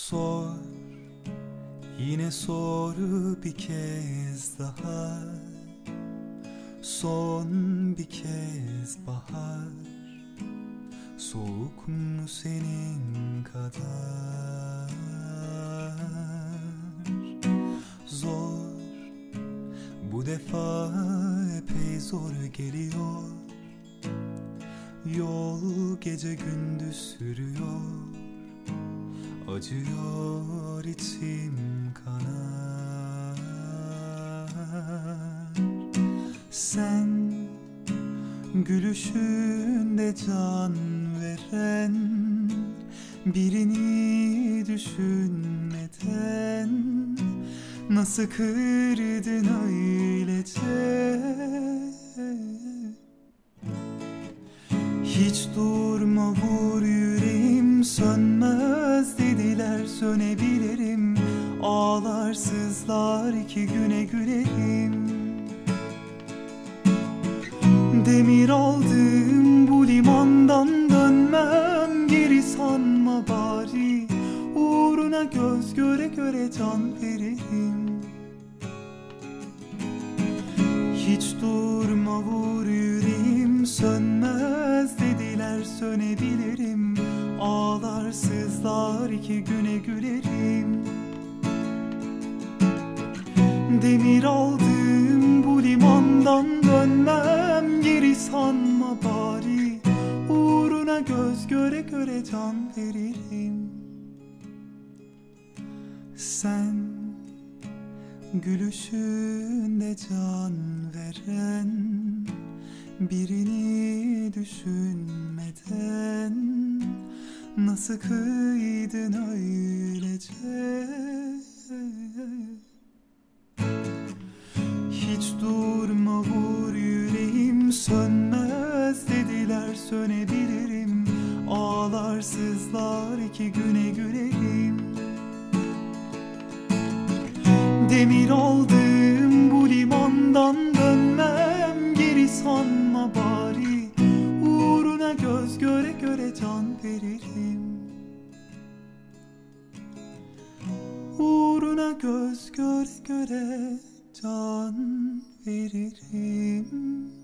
Sor, yine sor bir kez daha. Son bir kez bahar. Soğuk mu senin kadar? Zor, bu defa epey zor geliyor. Yol gece gündüz sürüyor. Acıyor içim kanar. Sen gülüşünde can veren, birini düşünmeden nasıl kırdın öylece? Hiç durma vur, yüreğim sönmez dediler, sönebilirim. Ağlar sızlar 2 güne gülerim. Demir aldım bu limandan, dönmem geri sanma bari. Uğruna göz göre göre can veririm. Hiç durma vur, yüreğim sönmez dediler, sönebilirim. Ağlar sızlar 2 güne gülerim. Demir aldım bu limandan, dönmem geri sanma bari. Uğruna göz göre göre can veririm. Sen gülüşünde can veren, birini düşünmeden nasıl kıydın öylece? Hiç durma vur, yüreğim sönmez dediler, sönebilirim. Ağlar sızlar 2 güne gülerim. Demir aldım bu limandan, dönmem geri sanma bari. Uğruna göz göre göre can veririm. Uğruna göz göre göre can veririm.